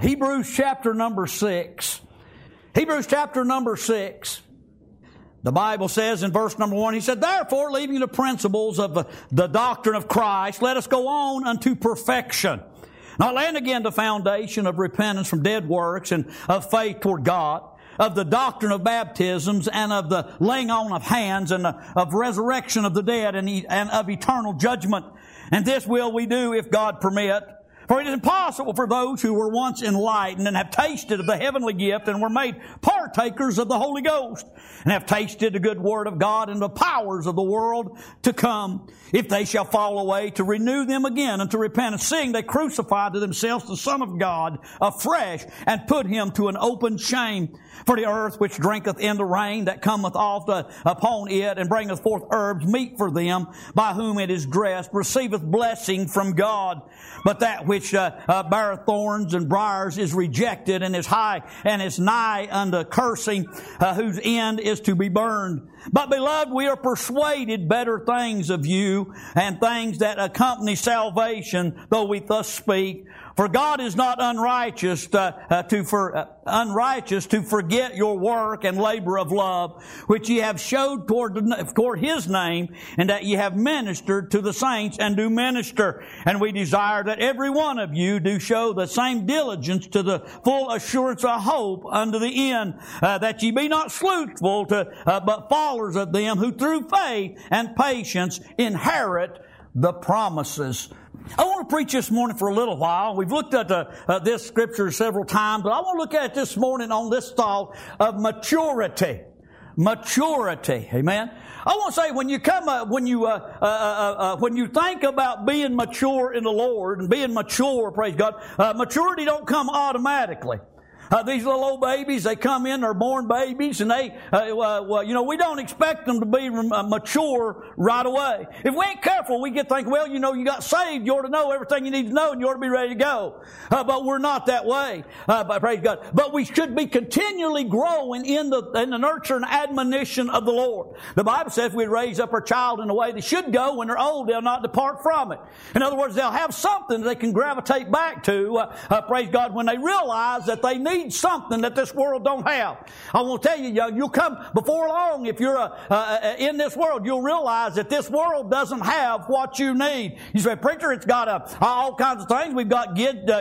Hebrews chapter number 6. Hebrews chapter number 6. The Bible says in verse number 1, he said, "Therefore, leaving the principles of the doctrine of Christ, let us go on unto perfection, not laying again the foundation of repentance from dead works and of faith toward God, of the doctrine of baptisms and of the laying on of hands and of resurrection of the dead and of eternal judgment. And this will we do if God permit. For it is impossible for those who were once enlightened and have tasted of the heavenly gift and were made partakers of the Holy Ghost and have tasted the good word of God and the powers of the world to come, if they shall fall away, to renew them again unto repentance, seeing they crucify to themselves the Son of God afresh and put him to an open shame. For the earth which drinketh in the rain that cometh oft upon it and bringeth forth herbs meet for them by whom it is dressed receiveth blessing from God. But that which beareth thorns and briars is rejected and is high and is nigh unto cursing, whose end is to be burned. But beloved, we are persuaded better things of you and things that accompany salvation, though we thus speak. For God is not unrighteous to forget your work and labor of love, which ye have showed toward His name, and that ye have ministered to the saints and do minister. And we desire that every one of you do show the same diligence to the full assurance of hope unto the end, that ye be not slothful, but followers of them who through faith and patience inherit the promises. I want to preach this morning for a little while. We've looked at this scripture several times, but I want to look at it this morning on this thought of maturity. Maturity, amen. I want to say when you think about being mature in the Lord and being mature, praise God, maturity don't come automatically. These little old babies, they come in, they're born babies, and we don't expect them to be mature right away. If we ain't careful, we get thinking, well, you got saved, you ought to know everything you need to know, and you ought to be ready to go. But we're not that way, praise God. But we should be continually growing in the nurture and admonition of the Lord. The Bible says if we raise up our child in the way they should go, when they're old, they'll not depart from it. In other words, they'll have something they can gravitate back to, praise God, when they realize that they need something that this world don't have. I want to tell you, you'll come before long, if you're in this world, you'll realize that this world doesn't have what you need. You say, preacher, it's got all kinds of things. We've got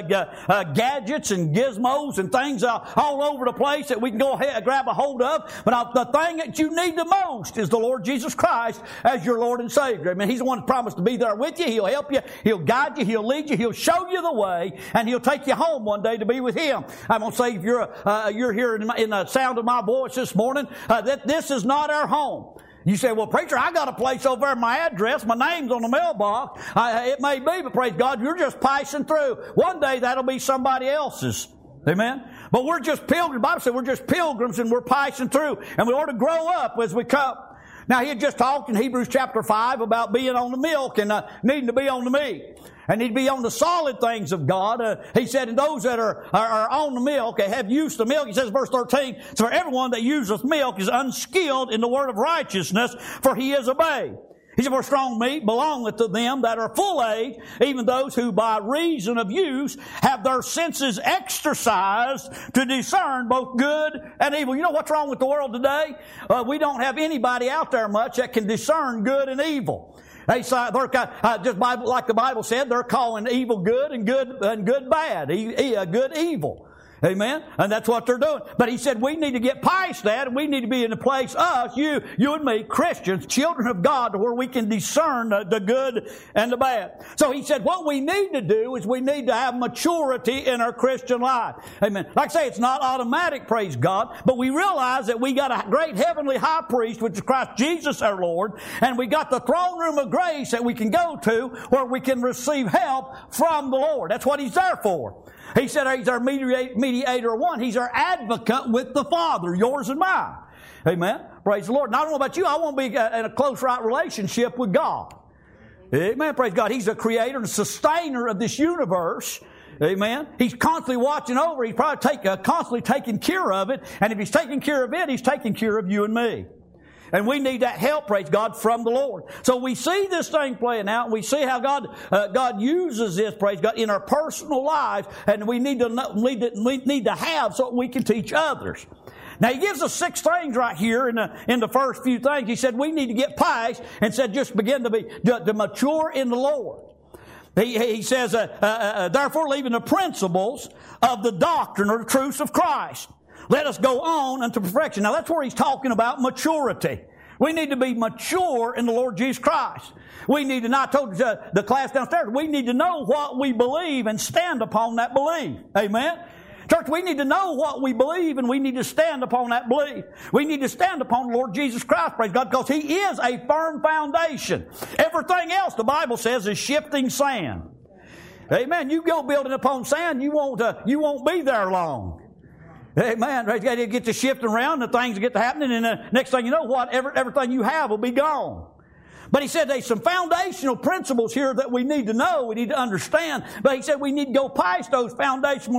gadgets and gizmos and things all over the place that we can go ahead and grab a hold of. But the thing that you need the most is the Lord Jesus Christ as your Lord and Savior. I mean, He's the one that promised to be there with you. He'll help you. He'll guide you. He'll lead you. He'll show you the way, and He'll take you home one day to be with Him. I'm going to say, if you're here in the sound of my voice this morning, that this is not our home. You say, well, preacher, I got a place over there, my address, my name's on the mailbox. It may be, but praise God, you're just passing through. One day that'll be somebody else's. Amen? But we're just pilgrims. The Bible said we're just pilgrims and we're passing through. And we ought to grow up as we come. Now, he had just talked in Hebrews chapter 5 about being on the milk and needing to be on the meat. And need to be on the solid things of God. He said, and those that are on the milk, they have used the milk. He says, verse 13, so for everyone that useth milk is unskilled in the word of righteousness, for he is a babe. He said, for strong meat belongeth to them that are full age, even those who by reason of use have their senses exercised to discern both good and evil. You know what's wrong with the world today? We don't have anybody out there much that can discern good and evil. They're just like the Bible said, they're calling evil good and good bad, good evil. Amen? And that's what they're doing. But he said we need to get past that, and we need to be in a place, you and me, Christians, children of God, where we can discern the good and the bad. So he said what we need to do is we need to have maturity in our Christian life. Amen. Like I say, it's not automatic, praise God, but we realize that we got a great heavenly high priest, which is Christ Jesus our Lord, and we got the throne room of grace that we can go to where we can receive help from the Lord. That's what He's there for. He said He's our mediator one. He's our advocate with the Father, yours and mine. Amen. Praise the Lord. And I don't know about you, I want to be in a close, right relationship with God. Amen. Praise God. He's the creator and sustainer of this universe. Amen. He's constantly watching over. He's probably constantly taking care of it. And if He's taking care of it, He's taking care of you and me. And we need that help, praise God, from the Lord. So we see this thing playing out, and we see how God uses this, praise God, in our personal lives, and we need to have so we can teach others. Now he gives us 6 things right here in the first few things. He said we need to get past, and said just begin to mature in the Lord. He says, therefore leaving the principles of the doctrine or the truths of Christ, let us go on unto perfection. Now that's where he's talking about maturity. We need to be mature in the Lord Jesus Christ. We need to, not told the class downstairs, we need to know what we believe and stand upon that belief. Amen? Church, we need to know what we believe, and we need to stand upon that belief. We need to stand upon the Lord Jesus Christ, praise God, because He is a firm foundation. Everything else, the Bible says, is shifting sand. Amen. You go building upon sand, you won't be there long. Amen. Praise God. You get to shifting around, the things get to happening, and the next thing you know, everything you have will be gone. But he said there's some foundational principles here that we need to know, we need to understand. But he said we need to go past those foundational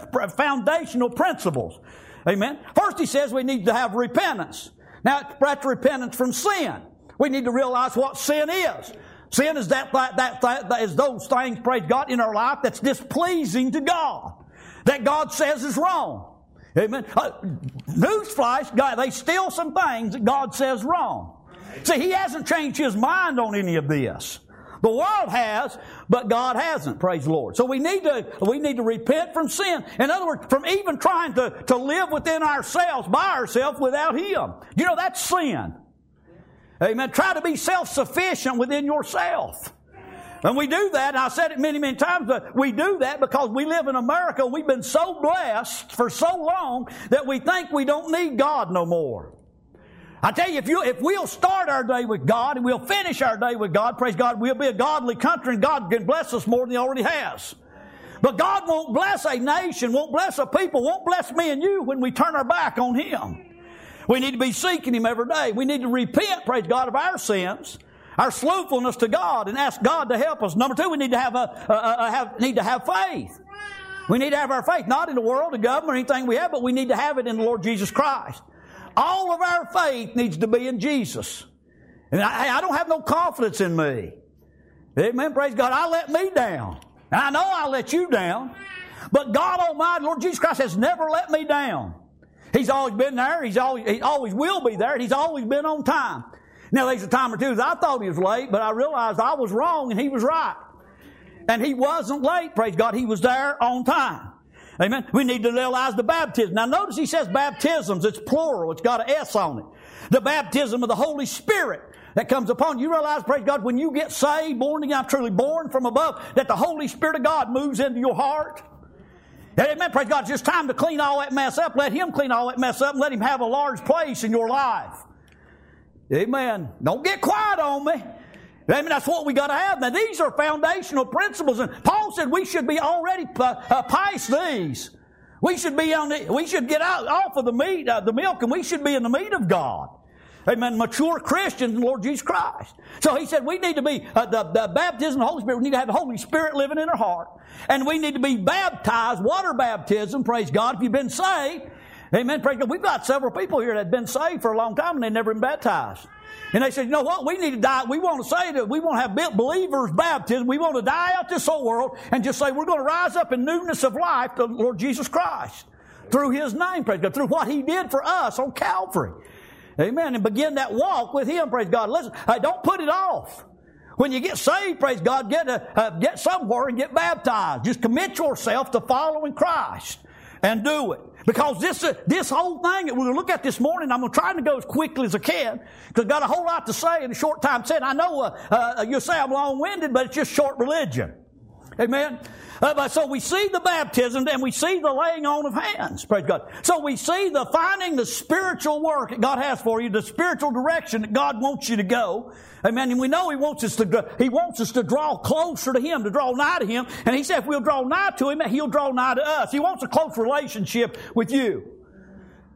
principles. Amen. First he says we need to have repentance. Now that's repentance from sin. We need to realize what sin is. Sin is that is those things, praise God, in our life that's displeasing to God, that God says is wrong. Amen. Newsflash, God, they steal some things that God says wrong. See, He hasn't changed His mind on any of this. The world has, but God hasn't, praise the Lord. So we need to repent from sin. In other words, from even trying to live within ourselves, by ourselves, without Him. You know, that's sin. Amen. Try to be self-sufficient within yourself. And we do that, and I said it many, many times, but we do that because we live in America. We've been so blessed for so long that we think we don't need God no more. I tell you, if we'll start our day with God and we'll finish our day with God, praise God, we'll be a godly country, and God can bless us more than He already has. But God won't bless a nation, won't bless a people, won't bless me and you when we turn our back on Him. We need to be seeking Him every day. We need to repent, praise God, of our sins, our slothfulness to God, and ask God to help us. Number 2, we need to have faith. We need to have our faith, not in the world, the government, or anything we have, but we need to have it in the Lord Jesus Christ. All of our faith needs to be in Jesus. And I don't have no confidence in me. Amen. Praise God. I let me down. And I know I let you down. But God Almighty, Lord Jesus Christ, has never let me down. He's always been there. He always will be there. And He's always been on time. Now, there's a time or two that I thought He was late, but I realized I was wrong and He was right. And He wasn't late, praise God. He was there on time. Amen. We need to realize the baptism. Now notice he says baptisms. It's plural. It's got an S on it. The baptism of the Holy Spirit that comes upon you. You realize, praise God, when you get saved, born again, truly born from above, that the Holy Spirit of God moves into your heart. Amen. Praise God. It's just time to clean all that mess up. Let Him clean all that mess up and let Him have a large place in your life. Amen. Don't get quiet on me. Amen. That's what we got to have. Now, these are foundational principles, and Paul said we should be already past these. We should get out off of the milk, and we should be in the meat of God. Amen. Mature Christians in the Lord Jesus Christ. So he said we need to be the baptism of the Holy Spirit. We need to have the Holy Spirit living in our heart, and we need to be baptized, water baptism. Praise God. If you've been saved, amen. Praise God. We've got several people here that have been saved for a long time, and they've never been baptized. And they said, you know what, we need to die. We want to say that we want to have believers' baptism. We want to die out this whole world and just say we're going to rise up in newness of life to the Lord Jesus Christ through His name, praise God, through what He did for us on Calvary. Amen. And begin that walk with Him, praise God. Listen, don't put it off. When you get saved, praise God, get somewhere and get baptized. Just commit yourself to following Christ and do it. Because this whole thing that we're going to look at this morning, I'm going to try to go as quickly as I can because I've got a whole lot to say in a short time. Said, I know you'll say I'm long-winded, but it's just short religion. Amen? So we see the baptism and we see the laying on of hands. Praise God. So we see finding the spiritual work that God has for you, the spiritual direction that God wants you to go. Amen. And we know He wants us to draw closer to Him, to draw nigh to Him. And He said if we'll draw nigh to Him, He'll draw nigh to us. He wants a close relationship with you.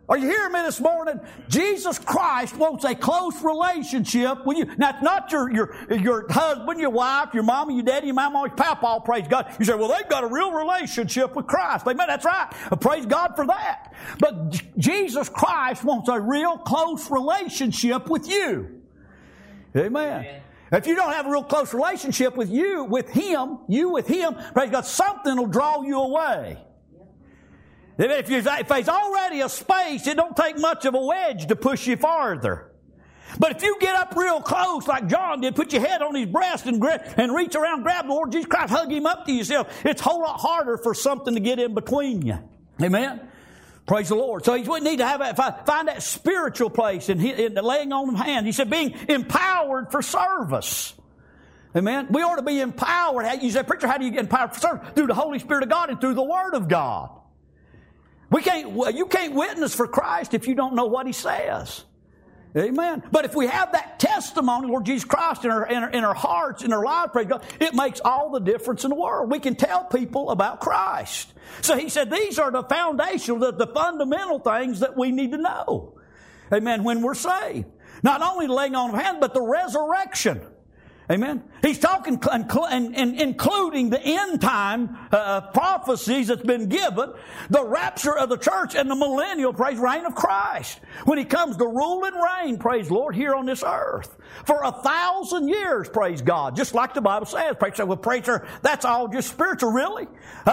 Are you hearing me this morning? Jesus Christ wants a close relationship with you. Now, it's not your husband, your wife, your mama, your daddy, your mama, your papa, praise God. You say, well, they've got a real relationship with Christ. Amen, that's right. Praise God for that. But Jesus Christ wants a real close relationship with you. Amen. If you don't have a real close relationship with Him, praise God, something will draw you away. If there's already a space, it don't take much of a wedge to push you farther. But if you get up real close like John did, put your head on his breast and reach around, grab the Lord Jesus Christ, hug Him up to yourself, it's a whole lot harder for something to get in between you. Amen? Praise the Lord. So we need to find that spiritual place in the laying on of hands. He said being empowered for service. Amen? We ought to be empowered. You say, preacher, how do you get empowered for service? Through the Holy Spirit of God and through the Word of God. You can't witness for Christ if you don't know what He says. Amen. But if we have that testimony, Lord Jesus Christ, in our hearts, in our lives, praise God, it makes all the difference in the world. We can tell people about Christ. So He said these are the foundational, the fundamental things that we need to know. Amen. When we're saved. Not only the laying on of hands, but the resurrection. Amen. He's talking and including the end time prophecies that's been given, the rapture of the church and the millennial, praise, reign of Christ. When He comes to rule and reign, praise Lord, here on this earth. For 1,000 years, praise God. Just like the Bible says. Well, preacher, that's all just spiritual, really?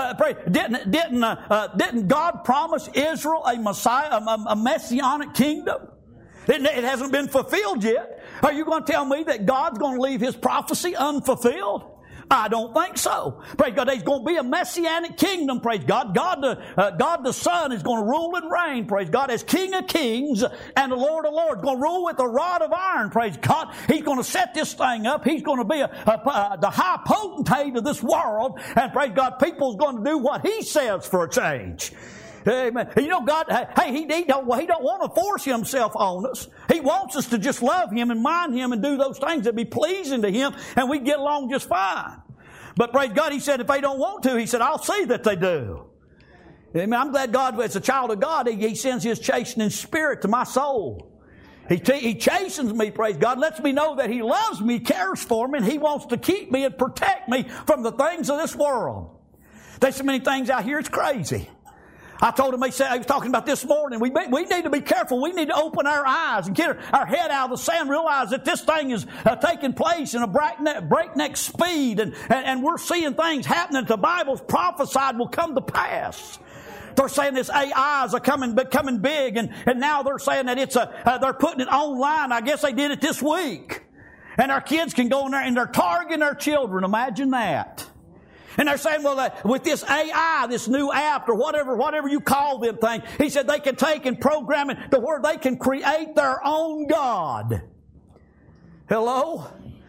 Didn't God promise Israel a Messiah, a messianic kingdom? It hasn't been fulfilled yet. Are you going to tell me that God's going to leave His prophecy unfulfilled? I don't think so. Praise God. There's going to be a messianic kingdom, praise God. God the Son is going to rule and reign, praise God, as King of Kings and the Lord of Lords. Going to rule with a rod of iron, praise God. He's going to set this thing up. He's going to be the high potentate of this world. And praise God, people's going to do what He says for a change. Amen. You know, God, hey, He don't want to force Himself on us. He wants us to just love Him and mind Him and do those things that be pleasing to Him, and we get along just fine. But praise God, He said if they don't want to, He said, I'll see that they do. Amen. I'm glad God, as a child of God, He sends His chastening spirit to my soul. He chastens me, praise God, lets me know that He loves me, cares for me, and He wants to keep me and protect me from the things of this world. There's so many things out here, it's crazy. I told him, I was talking about this morning, we need to be careful. We need to open our eyes and get our head out of the sand, realize that this thing is taking place in a breakneck speed, and we're seeing things happening that the Bible's prophesied will come to pass. They're saying this AIs are becoming big, and now they're saying that they're putting it online. I guess they did it this week. And our kids can go in there and they're targeting our children. Imagine that. And they're saying, well, with this AI, this new app or whatever you call them thing, he said they can take and program it to where they can create their own God. Hello?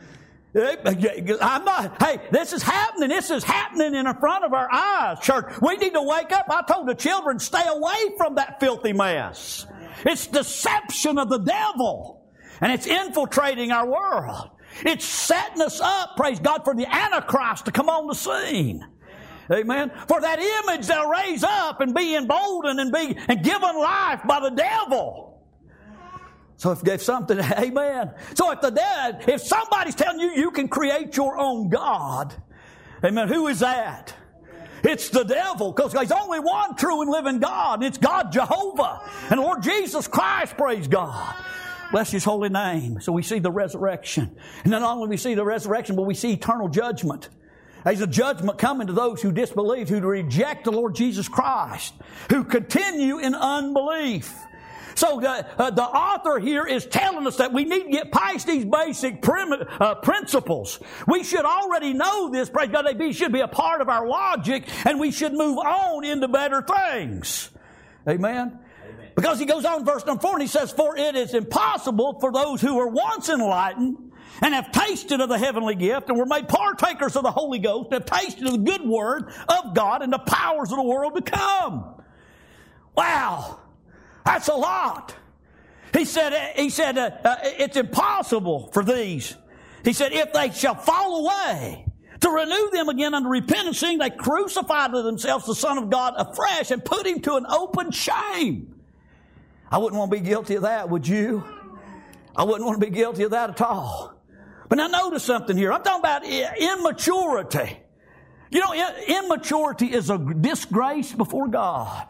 This is happening. This is happening in front of our eyes, church. We need to wake up. I told the children, stay away from that filthy mess. It's deception of the devil. And it's infiltrating our world. It's setting us up, praise God, for the Antichrist to come on the scene. Amen. For that image that'll raise up and be emboldened and given life by the devil. So if something, amen. So if somebody's telling you you can create your own God, amen, who is that? It's the devil, because there's only one true and living God, and it's God Jehovah. And Lord Jesus Christ, praise God. Bless His holy name. So we see the resurrection. And not only do we see the resurrection, but we see eternal judgment. There's a judgment coming to those who disbelieve, who reject the Lord Jesus Christ, who continue in unbelief. So the author here is telling us that we need to get past these basic principles. We should already know this. Praise God, they should be a part of our logic, and we should move on into better things. Amen. Because he goes on in verse number 4 and he says, for it is impossible for those who were once enlightened and have tasted of the heavenly gift and were made partakers of the Holy Ghost and have tasted of the good word of God and the powers of the world to come. Wow. That's a lot. He said it's impossible for these. He said, if they shall fall away, to renew them again unto repentance, seeing they crucified to themselves the Son of God afresh and put Him to an open shame. I wouldn't want to be guilty of that, would you? I wouldn't want to be guilty of that at all. But now notice something here. I'm talking about immaturity. You know, immaturity is a disgrace before God.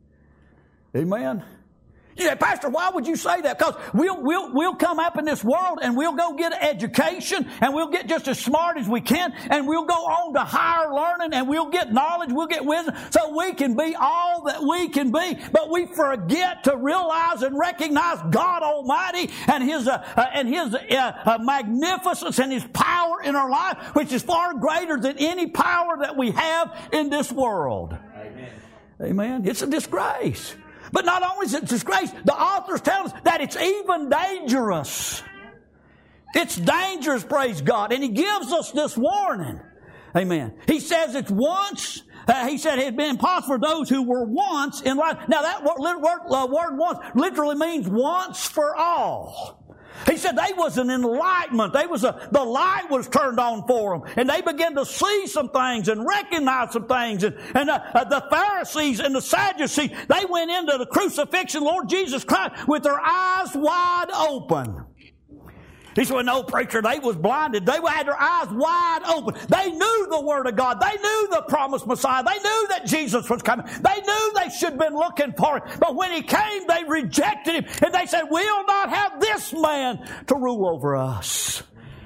Amen. You say, Pastor, why would you say that? Because we'll come up in this world and we'll go get education and we'll get just as smart as we can and we'll go on to higher learning and we'll get knowledge, we'll get wisdom so we can be all that we can be. But we forget to realize and recognize God Almighty and His magnificence and His power in our life, which is far greater than any power that we have in this world. Amen. Amen. It's a disgrace. But not only is it disgrace, the authors tell us that it's even dangerous. It's dangerous, praise God. And he gives us this warning. Amen. He says it's once, he said it had been impossible for those who were once in life. Now that word once literally means once for all. He said they was an enlightenment. The light was turned on for them. And they began to see some things and recognize some things. And the Pharisees and the Sadducees, they went into the crucifixion, Lord Jesus Christ, with their eyes wide open. He said, well, no, preacher, they was blinded. They had their eyes wide open. They knew the Word of God. They knew the promised Messiah. They knew that Jesus was coming. They knew they should have been looking for Him. But when He came, they rejected Him. And they said, we'll not have this man to rule over us.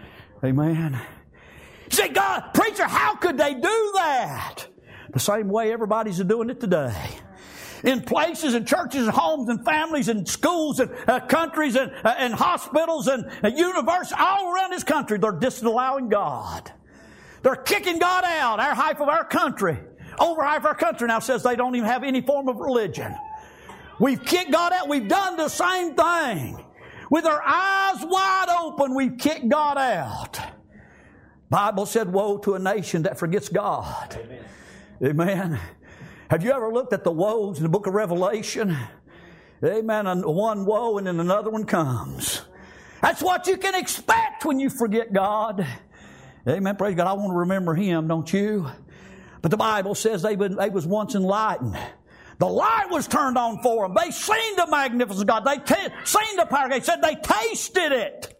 Amen. You say, God, preacher, how could they do that? The same way everybody's doing it today. In places and churches and homes and families and schools and countries and hospitals and universities all around this country, they're disallowing God. They're kicking God out. Half of our country, over half of our country now says they don't even have any form of religion. We've kicked God out. We've done the same thing. With our eyes wide open, we've kicked God out. Bible said, woe to a nation that forgets God. Amen. Amen. Have you ever looked at the woes in the book of Revelation? Amen. And one woe and then another one comes. That's what you can expect when you forget God. Amen. Praise God. I want to remember Him, don't you? But the Bible says they was once enlightened. The light was turned on for them. They seen the magnificence of God. They seen the power. They said they tasted it.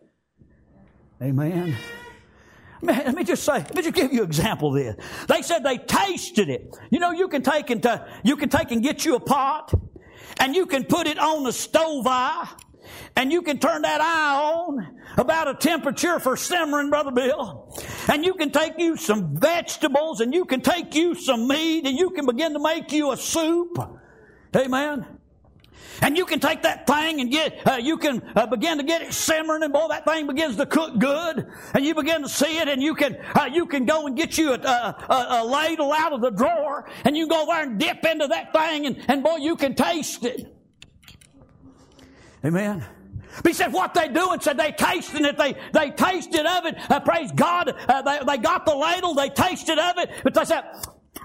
Amen. Let me just give you an example of this. They said they tasted it. You know, you can take and get you a pot, and you can put it on the stove eye, and you can turn that eye on about a temperature for simmering, Brother Bill. And you can take you some vegetables, and you can take you some meat, and you can begin to make you a soup. Amen. And you can take that thing and begin to get it simmering, and boy, that thing begins to cook good. And you begin to see it, and you can go and get you a ladle out of the drawer, and you go there and dip into that thing, and boy, you can taste it. Amen. But he said what they do and said they tasted it. They tasted of it. Praise God. They got the ladle. They tasted of it. But they said,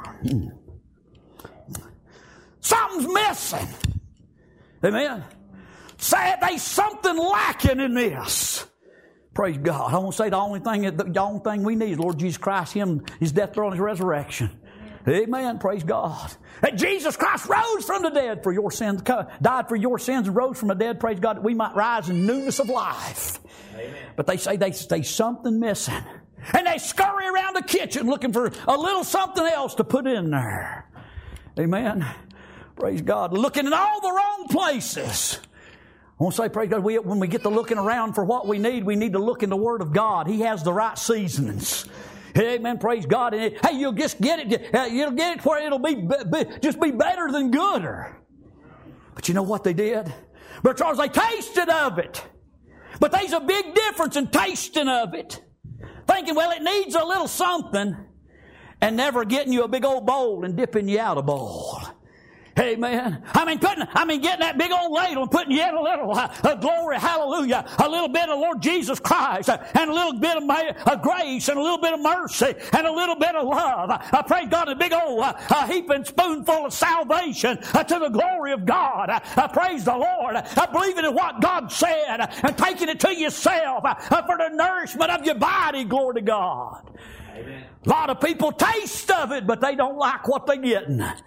something's missing. Amen. Say there's something lacking in this. Praise God. I want to say the only thing we need is Lord Jesus Christ, Him, His death, burial, and His resurrection. Amen. Praise God. That Jesus Christ rose from the dead for your sins, died for your sins and rose from the dead. Praise God that we might rise in newness of life. Amen. But they say there's something missing. And they scurry around the kitchen looking for a little something else to put in there. Amen. Praise God. Looking in all the wrong places. I want to say, praise God, when we get to looking around for what we need to look in the Word of God. He has the right seasonings. Amen. Praise God. And hey, you'll just get it. You'll get it where it'll just be better than gooder. But you know what they did? Brother Charles, they tasted of it. But there's a big difference in tasting of it. Thinking, well, it needs a little something, and never getting you a big old bowl and dipping you out a bowl. Amen. Getting that big old ladle and putting yet a little glory, hallelujah, a little bit of Lord Jesus Christ, and a little bit of grace, and a little bit of mercy, and a little bit of love. I praise God, a big old heaping spoonful of salvation to the glory of God. I praise the Lord. I believe in what God said, and taking it to yourself for the nourishment of your body. Glory to God. Amen. A lot of people taste of it, but they don't like what they're getting.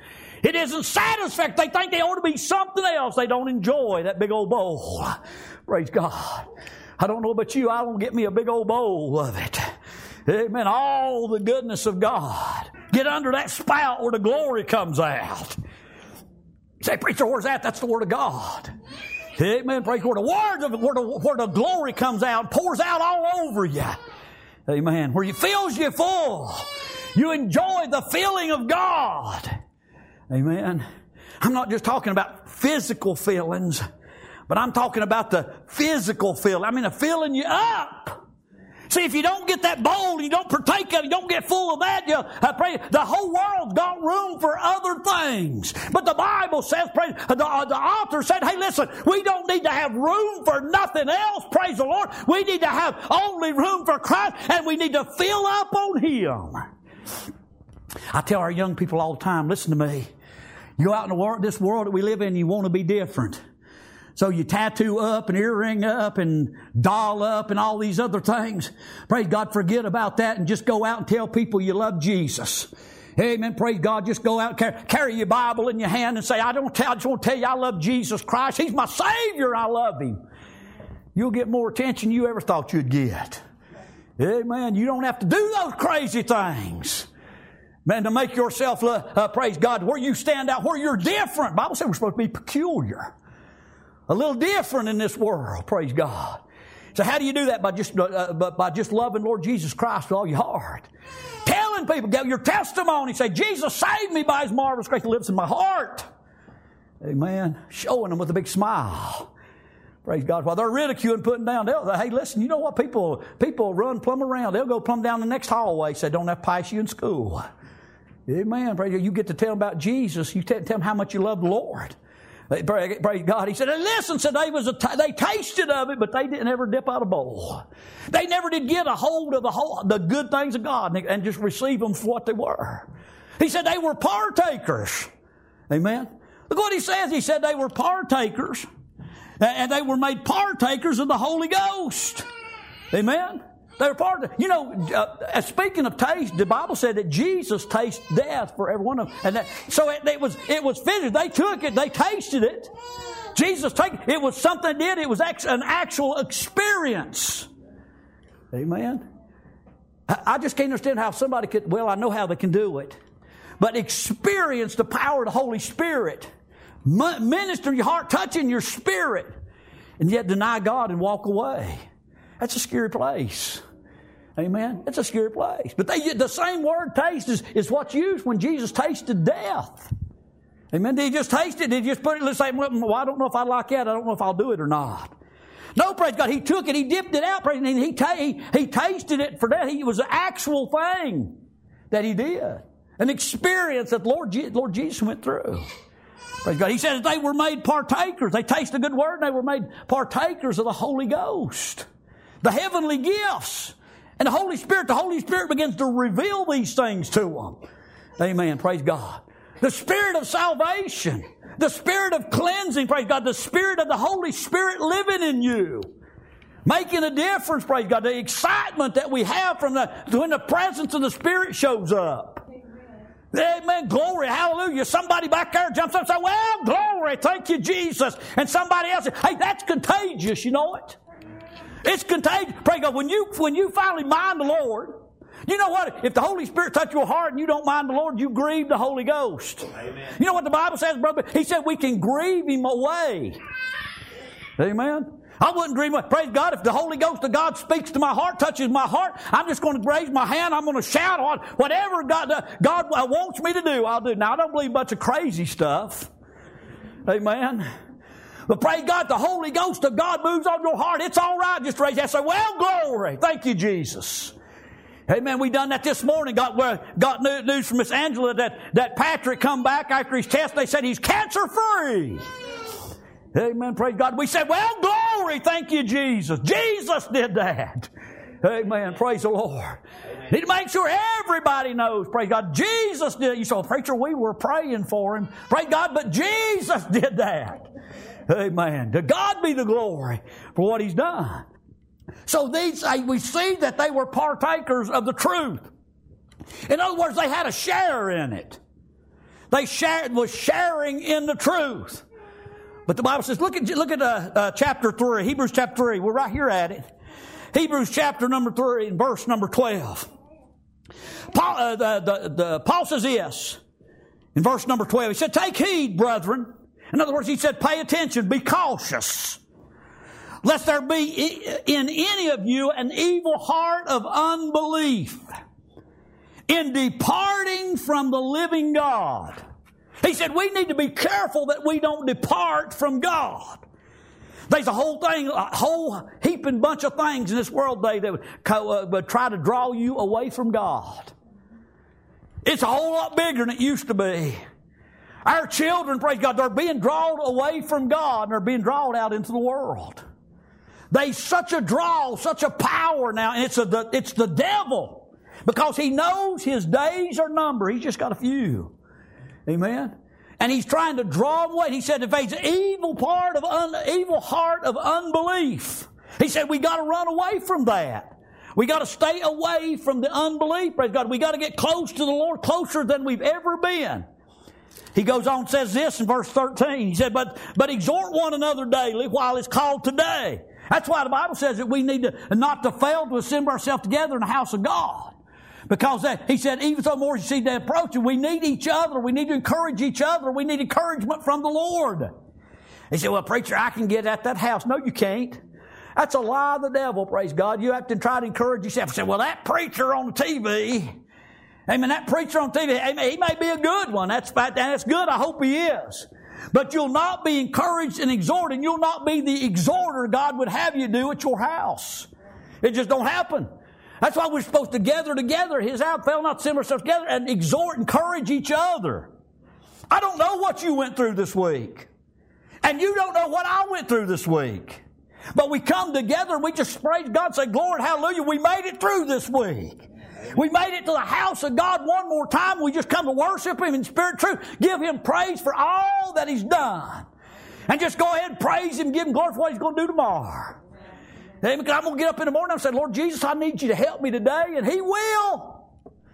It isn't satisfaction. They think they ought to be something else. They don't enjoy that big old bowl. Praise God. I don't know about you. I don't get me a big old bowl of it. Amen. All the goodness of God. Get under that spout where the glory comes out. You say, preacher, where's that? That's the Word of God. Amen. Praise God. The Word of where the glory comes out, pours out all over you. Amen. Where it fills you full. You enjoy the feeling of God. Amen. I'm not just talking about physical feelings, but I'm talking about the physical feeling. I mean, the filling you up. See, if you don't get that bowl, you don't partake of it, you don't get full of that, I pray, the whole world's got room for other things. But the Bible says, the author said, hey, listen, we don't need to have room for nothing else, praise the Lord. We need to have only room for Christ, and we need to fill up on Him. I tell our young people all the time, listen to me. You go out in the world, this world that we live in, you want to be different. So you tattoo up and earring up and doll up and all these other things. Praise God, forget about that and just go out and tell people you love Jesus. Amen. Praise God. Just go out and carry your Bible in your hand and say, I just want to tell you I love Jesus Christ. He's my Savior. I love Him. You'll get more attention than you ever thought you'd get. Amen. You don't have to do those crazy things. Man, to make yourself, praise God, where you stand out, where you're different. The Bible says we're supposed to be peculiar. A little different in this world, praise God. So how do you do that? By just loving Lord Jesus Christ with all your heart. Telling people, get your testimony, say, Jesus saved me by His marvelous grace that lives in my heart. Amen. Showing them with a big smile. Praise God. While they're ridiculing, putting down, hey, listen, you know what? People run plumb around. They'll go plumb down the next hallway, say, don't have to pass you in school. Amen. Praise God. You get to tell them about Jesus. You tell them how much you love the Lord. Praise God. He said, and listen, said they tasted of it, but they didn't ever dip out a bowl. They never did get a hold of the good things of God and just receive them for what they were. He said they were partakers. Amen. Look what he says. He said they were partakers, and they were made partakers of the Holy Ghost. Amen. They were speaking of taste, the Bible said that Jesus tasted death for every one of them. And so it was finished. They took it. They tasted it. Jesus took it. It was something they did. It was an actual experience. Amen. I just can't understand how somebody could, I know how they can do it. But experience the power of the Holy Spirit. Minister in your heart, touching your spirit. And yet deny God and walk away. That's a scary place. Amen. It's a scary place. But the same word taste is what's used when Jesus tasted death. Amen. Did He just taste it? Did He just put it and say, well, I don't know if I like that. I don't know if I'll do it or not. No, praise God. He took it. He dipped it out. And he tasted it for that. It was an actual thing that He did. An experience that Lord Jesus went through. Praise God. He said that they were made partakers. They tasted a good word and they were made partakers of the Holy Ghost. The heavenly gifts. And the Holy Spirit begins to reveal these things to them. Amen. Praise God. The Spirit of salvation. The Spirit of cleansing. Praise God. The Spirit of the Holy Spirit living in you. Making a difference. Praise God. The excitement that we have when the presence of the Spirit shows up. Amen. Glory. Hallelujah. Somebody back there jumps up and says, well, glory. Thank you, Jesus. And somebody else says, hey, that's contagious. You know it? It's contagious. Praise God. When you finally mind the Lord, you know what? If the Holy Spirit touches your heart and you don't mind the Lord, you grieve the Holy Ghost. Amen. You know what the Bible says, brother? He said we can grieve Him away. Amen. I wouldn't grieve Him. Praise God. If the Holy Ghost of God speaks to my heart, touches my heart, I'm just going to raise my hand. I'm going to shout on whatever God wants me to do. I'll do. Now I don't believe a bunch of crazy stuff. Amen. But praise God, the Holy Ghost of God moves on your heart. It's all right. Just raise that and say, well, glory. Thank you, Jesus. Amen. We done that this morning. Got news from Miss Angela that Patrick come back after his test. They said he's cancer-free. Amen. Praise God. We said, well, glory. Thank you, Jesus. Jesus did that. Amen. Praise the Lord. Need to make sure everybody knows. Praise God. Jesus did it. You say, preacher, we were praying for him. Praise God, but Jesus did that. Amen. To God be the glory for what He's done. So we see that they were partakers of the truth. In other words, they had a share in it. They was sharing in the truth. But the Bible says, look at chapter 3, Hebrews chapter 3. We're right here at it. Hebrews chapter number 3 and verse number 12. Paul says this in verse number 12. He said, take heed, brethren. In other words, he said, pay attention, be cautious, lest there be in any of you an evil heart of unbelief in departing from the living God. He said we need to be careful that we don't depart from God. There's a whole heaping bunch of things in this world today that would try to draw you away from God. It's a whole lot bigger than it used to be. Our children, praise God, they're being drawn away from God and they're being drawn out into the world. There's such a draw, such a power now, and it's the devil, because he knows his days are numbered. He's just got a few. Amen. And he's trying to draw them away. He said, if there's an evil heart of unbelief, he said we got to run away from that. We got to stay away from the unbelief. Praise God. We got to get close to the Lord, closer than we've ever been. He goes on and says this in verse 13. He said, but exhort one another daily while it's called today. That's why the Bible says that we need not to fail to assemble ourselves together in the house of God. Because he said, even so more as you see the approaching, we need each other. We need to encourage each other. We need encouragement from the Lord. He said, well, preacher, I can get at that house. No, you can't. That's a lie of the devil, praise God. You have to try to encourage yourself. He said, well, that preacher on the TV, amen, that preacher on TV, amen, he may be a good one. That's good. I hope he is. But you'll not be encouraged and exhorted. You'll not be the exhorter God would have you do at your house. It just don't happen. That's why we're supposed to gather together, his out, fail not to assemble ourselves together, and exhort, encourage each other. I don't know what you went through this week. And you don't know what I went through this week. But we come together and we just praise God and say, glory, hallelujah, we made it through this week. We made it to the house of God one more time. We just come to worship him in spirit and truth. Give him praise for all that he's done. And just go ahead and praise him, give him glory for what he's going to do tomorrow. I'm going to get up in the morning and say, Lord Jesus, I need you to help me today, and he will.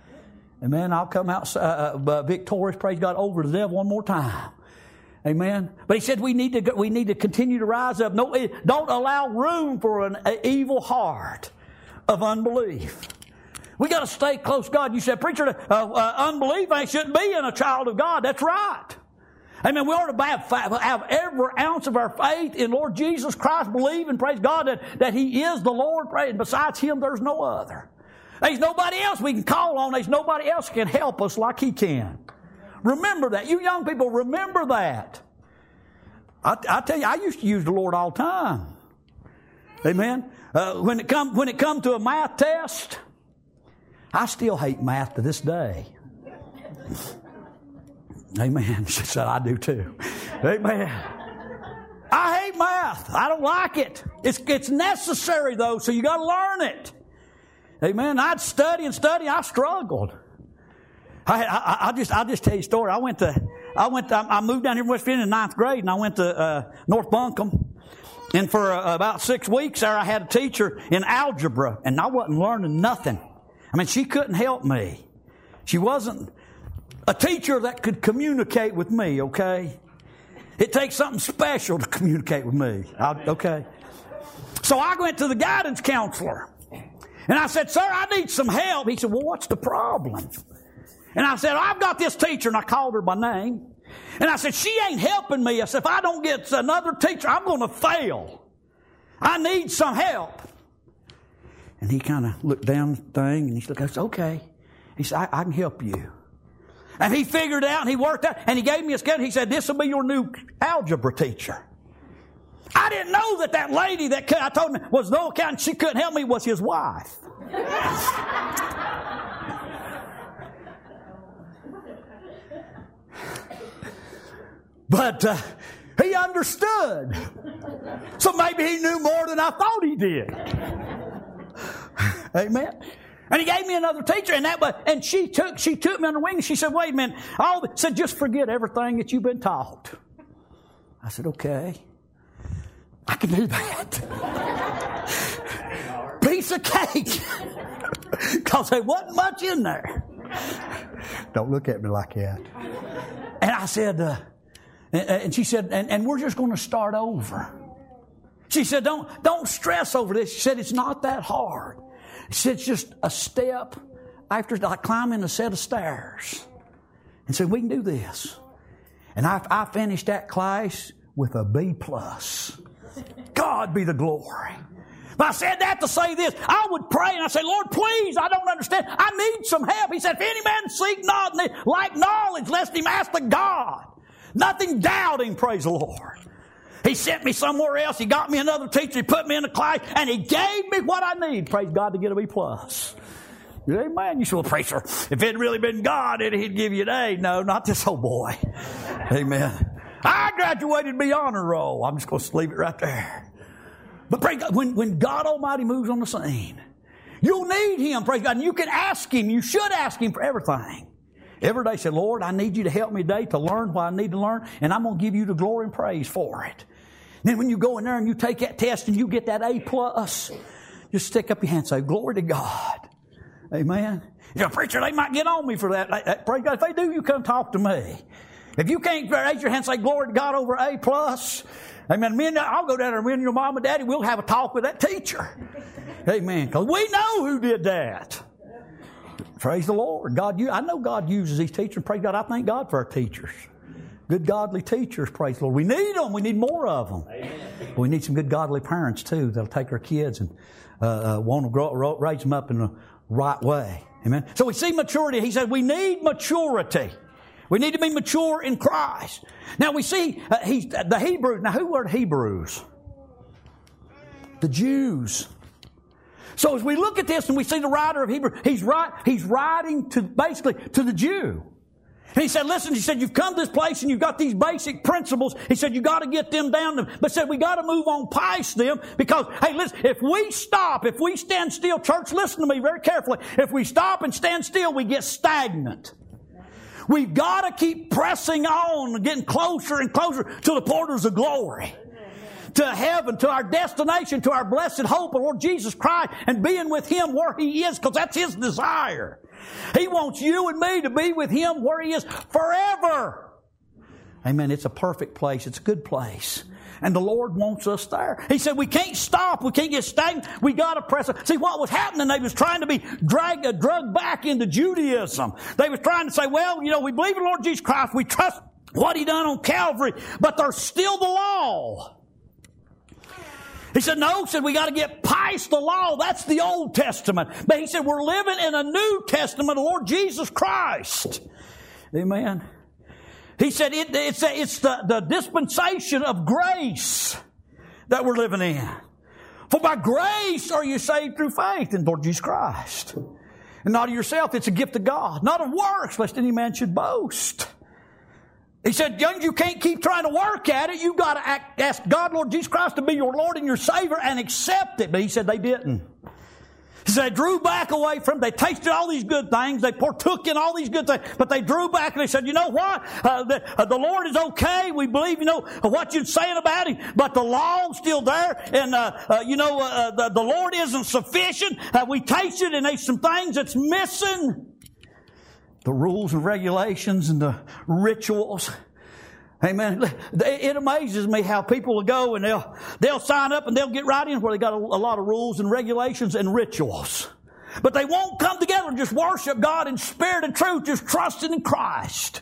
Amen. I'll come out victorious, praise God, over the devil one more time. Amen. But he said we need to continue to rise up. No, don't allow room for an evil heart of unbelief. We got to stay close to God. You said, preacher, unbelief shouldn't be in a child of God. That's right. Amen. We ought to have every ounce of our faith in Lord Jesus Christ, believe and praise God that he is the Lord. And besides him, there's no other. There's nobody else we can call on. There's nobody else can help us like he can. Remember that. You young people, remember that. I tell you, I used to use the Lord all the time. Amen. When it come to a math test, I still hate math to this day. Amen. She said, I do too. Amen. I hate math. I don't like it. It's necessary though, so you got to learn it. Amen. I'd study and study. I struggled. I'll just tell you a story. I moved down here in West Virginia in 9th grade, and I went to North Buncombe. And for about 6 weeks there, I had a teacher in algebra, and I wasn't learning nothing. I mean, she couldn't help me. She wasn't a teacher that could communicate with me, okay? It takes something special to communicate with me, okay? So I went to the guidance counselor. And I said, sir, I need some help. He said, well, what's the problem? And I said, I've got this teacher, and I called her by name. And I said, she ain't helping me. I said, if I don't get another teacher, I'm going to fail. I need some help. And he kind of looked down the thing, and he said, okay. He said, I can help you. And he figured it out, and he worked out, and he gave me a schedule. He said, this will be your new algebra teacher. I didn't know that lady that I told him was no accountant, she couldn't help me, was his wife. But he understood. So maybe he knew more than I thought he did. Amen. And he gave me another teacher, and she took me on the wing, and she said, wait a minute. Said, just forget everything that you've been taught. I said, okay. I can do that. Piece of cake. Because there wasn't much in there. Don't look at me like that. I said, and she said, and we're just going to start over. She said, don't stress over this. She said, it's not that hard. She said, it's just a step after like climbing a set of stairs. And said, we can do this. And I finished that class with a B+. God be the glory. But I said that to say this. I would pray and I said, Lord, please, I don't understand. I need some help. He said, if any man seek not like knowledge, lest him ask the God. Nothing doubting, praise the Lord. He sent me somewhere else. He got me another teacher. He put me in a class and he gave me what I need, praise God, to get a B+. Amen. You say, well, preacher, if it had really been God, he'd give you an A. No, not this old boy. Amen. I graduated to be honor roll. I'm just going to leave it right there. But praise God, when God Almighty moves on the scene, you'll need Him, praise God. And you can ask Him. You should ask Him for everything. Every day say, Lord, I need you to help me today to learn what I need to learn, and I'm going to give you the glory and praise for it. And then when you go in there and you take that test and you get that A+, just stick up your hand and say, glory to God. Amen. You know, preacher, they might get on me for that. Praise God. If they do, you come talk to me. If you can't raise your hand and say, glory to God over A+, amen, I'll go down there and me and your mom and daddy, we'll have a talk with that teacher. Amen. Because we know who did that. Praise the Lord. I know God uses these teachers. Praise God. I thank God for our teachers. Good godly teachers, praise the Lord. We need them. We need more of them. Amen. We need some good godly parents too that'll take our kids and want to raise them up in the right way. Amen. So we see maturity. He said we need maturity. We need to be mature in Christ. Now we see the Hebrews. Now who were the Hebrews? The Jews. So as we look at this and we see the writer of Hebrews, he's writing to basically to the Jew. And he said, listen, he said, you've come to this place and you've got these basic principles. He said, you got to get them down. But said, we got to move on past them because, hey, listen, if we stand still, church, listen to me very carefully. If we stop and stand still, we get stagnant. We've got to keep pressing on, getting closer and closer to the portals of glory. To heaven, to our destination, to our blessed hope of Lord Jesus Christ and being with Him where He is, because that's His desire. He wants you and me to be with Him where He is forever. Amen. It's a perfect place. It's a good place. And the Lord wants us there. He said we can't stop. We can't get stagnant. We got to press on. See, what was happening, they was trying to be drugged back into Judaism. They was trying to say, well, you know, we believe in the Lord Jesus Christ. We trust what He done on Calvary. But there's still the law. He said, no, we got to get past the law. That's the Old Testament. But he said, we're living in a New Testament of the Lord Jesus Christ. Amen. He said, it's the dispensation of grace that we're living in. For by grace are you saved through faith in Lord Jesus Christ. And not of yourself, it's a gift of God. Not of works, lest any man should boast. He said, you can't keep trying to work at it. You've got to ask God, Lord Jesus Christ, to be your Lord and your Savior and accept it. But he said they didn't. He said they drew back away from it. They tasted all these good things. They partook in all these good things. But they drew back and they said, you know what? The Lord is okay. We believe, what you're saying about Him. But the law's still there. And, the Lord isn't sufficient. We tasted and there's some things that's missing. The rules and regulations and the rituals. Amen. It amazes me how people will go and they'll sign up and they'll get right in where they got a lot of rules and regulations and rituals. But they won't come together and just worship God in spirit and truth, just trusting in Christ.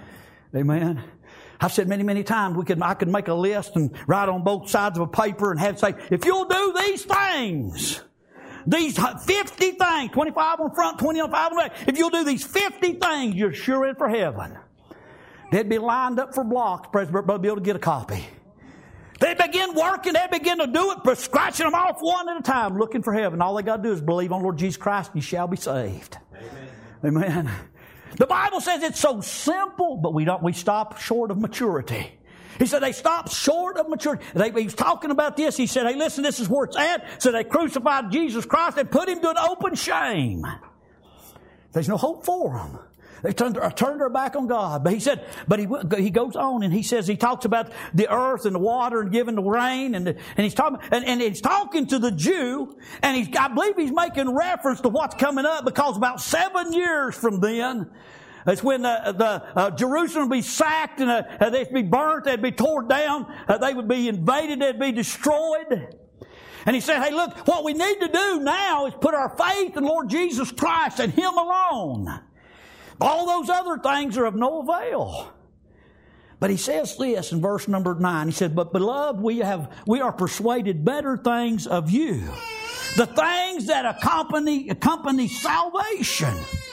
Amen. I've said many, many times I could make a list and write on both sides of a paper and have to say, if you'll do these things, these 50 things, 25 on front, 25 on back. If you'll do these 50 things, you're sure in for heaven. They'd be lined up for blocks, President, but be able to get a copy. They'd begin working, they'd begin to do it, but scratching them off one at a time, looking for heaven. All they got to do is believe on Lord Jesus Christ, and you shall be saved. Amen. Amen. The Bible says it's so simple, but we stop short of maturity. He said they stopped short of maturity. He was talking about this. He said, hey, listen, this is where it's at. So they crucified Jesus Christ and put Him to an open shame. There's no hope for them. They turned their back on God. But he said, he goes on and he talks about the earth and the water and giving the rain and he's talking to the Jew and I believe he's making reference to what's coming up because about 7 years from then, It's when Jerusalem would be sacked and they'd be burnt, they'd be torn down, they would be invaded, they'd be destroyed. And he said, hey, look, what we need to do now is put our faith in Lord Jesus Christ and Him alone. All those other things are of no avail. But he says this in verse number 9. He said, but beloved, we are persuaded better things of you. The things that accompany salvation.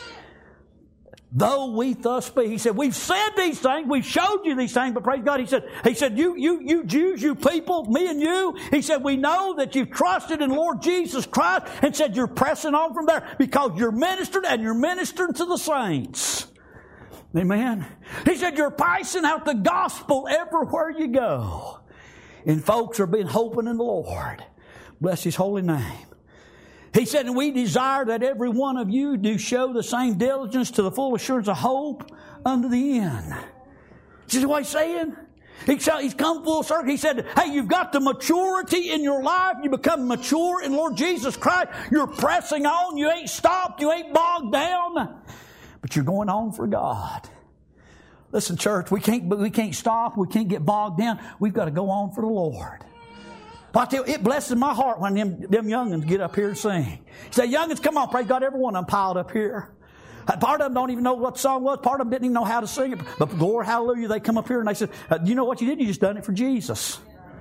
Though we thus speak. He said, we've said these things, we've showed you these things, but praise God, he said, you Jews, you people, me and you, he said, we know that you've trusted in Lord Jesus Christ, and said you're pressing on from there because you're ministered and you're ministering to the saints. Amen. He said, you're passing out the gospel everywhere you go. And folks are being hoping in the Lord. Bless His holy name. He said, and we desire that every one of you do show the same diligence to the full assurance of hope unto the end. See what he's saying? He's come full circle. He said, hey, you've got the maturity in your life. You become mature in Lord Jesus Christ. You're pressing on. You ain't stopped. You ain't bogged down. But you're going on for God. Listen, church, we can't stop. We can't get bogged down. We've got to go on for the Lord. I tell you, it blesses my heart when them youngins get up here and sing. Say, youngins, come on, praise God, every one of them piled up here. Part of them don't even know what the song was. Part of them didn't even know how to sing it. But glory, hallelujah, they come up here and they said, you know what you did? You just done it for Jesus.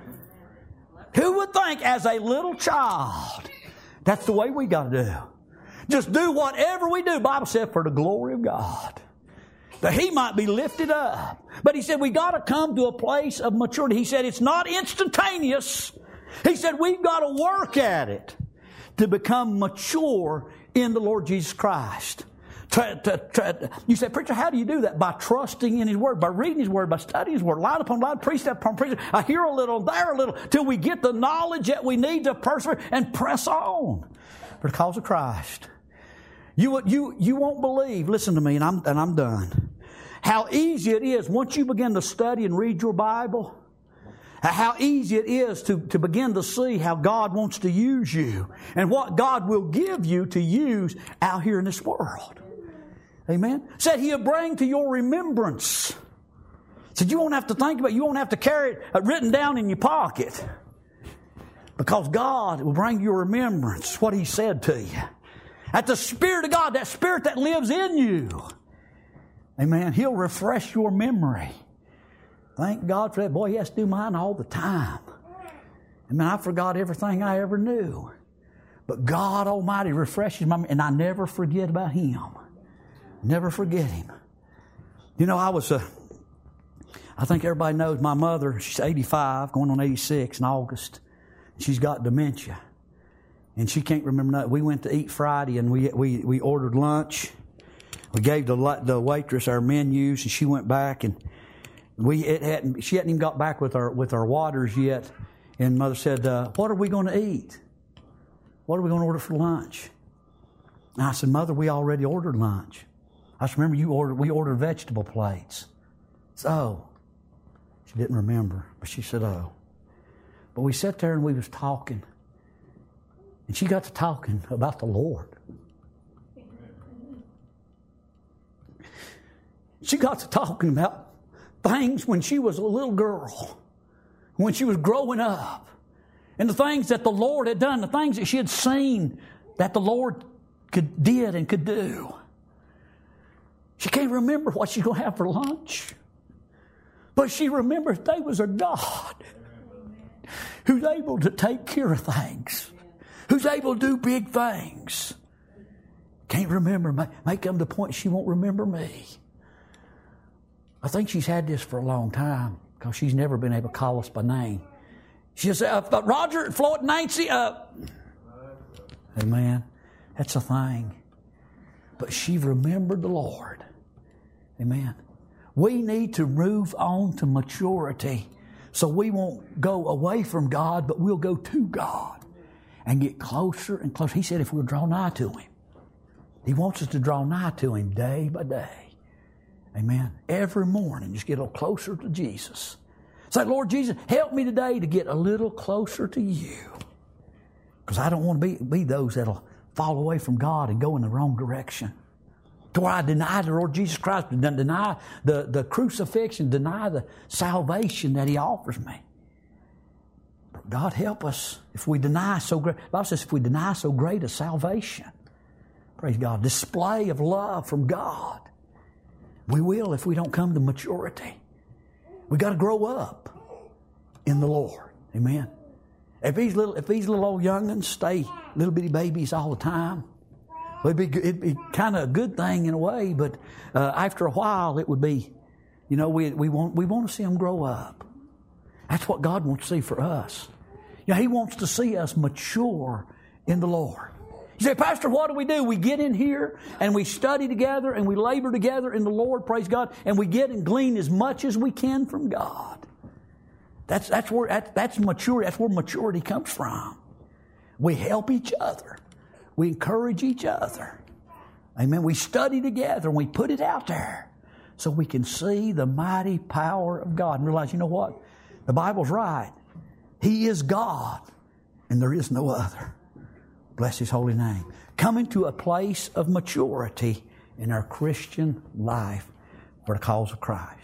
Who would think as a little child, that's the way we got to do. Just do whatever we do, Bible said, for the glory of God. That He might be lifted up. But He said, we got to come to a place of maturity. He said, it's not instantaneous. He said, we've got to work at it to become mature in the Lord Jesus Christ. You say, preacher, how do you do that? By trusting in His Word, by reading His Word, by studying His Word, line upon line, precept upon precept. I hear a little, there a little, till we get the knowledge that we need to persevere and press on for the cause of Christ. You won't believe, listen to me, and I'm done, how easy it is once you begin to study and read your Bible, how easy it is to begin to see how God wants to use you and what God will give you to use out here in this world. Amen. Said He'll bring to your remembrance. Said you won't have to think about it. You won't have to carry it written down in your pocket. Because God will bring your remembrance what He said to you. At the Spirit of God, that Spirit that lives in you. Amen. He'll refresh your memory. Thank God for that. Boy, He has to do mine all the time. I mean, I forgot everything I ever knew. But God Almighty refreshes my memory, and I never forget about Him. Never forget Him. You know, I think everybody knows my mother, she's 85, going on 86 in August. She's got dementia. And she can't remember nothing. We went to eat Friday, and we ordered lunch. We gave the waitress our menus, and she went back, and she hadn't even got back with our waters yet. And Mother said, what are we going to eat? What are we going to order for lunch? And I said, Mother, we already ordered lunch. I just remember we ordered vegetable plates. So, she didn't remember, but she said, oh. But we sat there and we was talking. And she got to talking about the Lord. She got to talking about things when she was a little girl, when she was growing up, and the things that the Lord had done, the things that she had seen that the Lord did and could do. She can't remember what she's going to have for lunch, but she remembers there was a God who's able to take care of things, who's able to do big things. Can't remember. May come to the point she won't remember me. I think she's had this for a long time because she's never been able to call us by name. She'll say, Roger, Floyd, Nancy. Amen. That's a thing. But she remembered the Lord. Amen. We need to move on to maturity so we won't go away from God, but we'll go to God and get closer and closer. He said if we'll draw nigh to Him. He wants us to draw nigh to Him day by day. Amen. Every morning, just get a little closer to Jesus. Say, Lord Jesus, help me today to get a little closer to You. Because I don't want to be those that'll fall away from God and go in the wrong direction. To where I deny the Lord Jesus Christ, deny the crucifixion, deny the salvation that He offers me. God help us if we deny so great. The Bible says if we deny so great a salvation, praise God, display of love from God, we will if we don't come to maturity. We got to grow up in the Lord. Amen. If these little old young'uns stay little bitty babies all the time, it'd be kind of a good thing in a way, but after a while it would be, we want to see them grow up. That's what God wants to see for us. He wants to see us mature in the Lord. You say, Pastor, what do? We get in here and we study together and we labor together in the Lord, praise God, and we get and glean as much as we can from God. That's maturity. That's where maturity comes from. We help each other. We encourage each other. Amen. We study together and we put it out there so we can see the mighty power of God and realize, you know what? The Bible's right. He is God and there is no other. Bless His holy name. Coming to a place of maturity in our Christian life for the cause of Christ.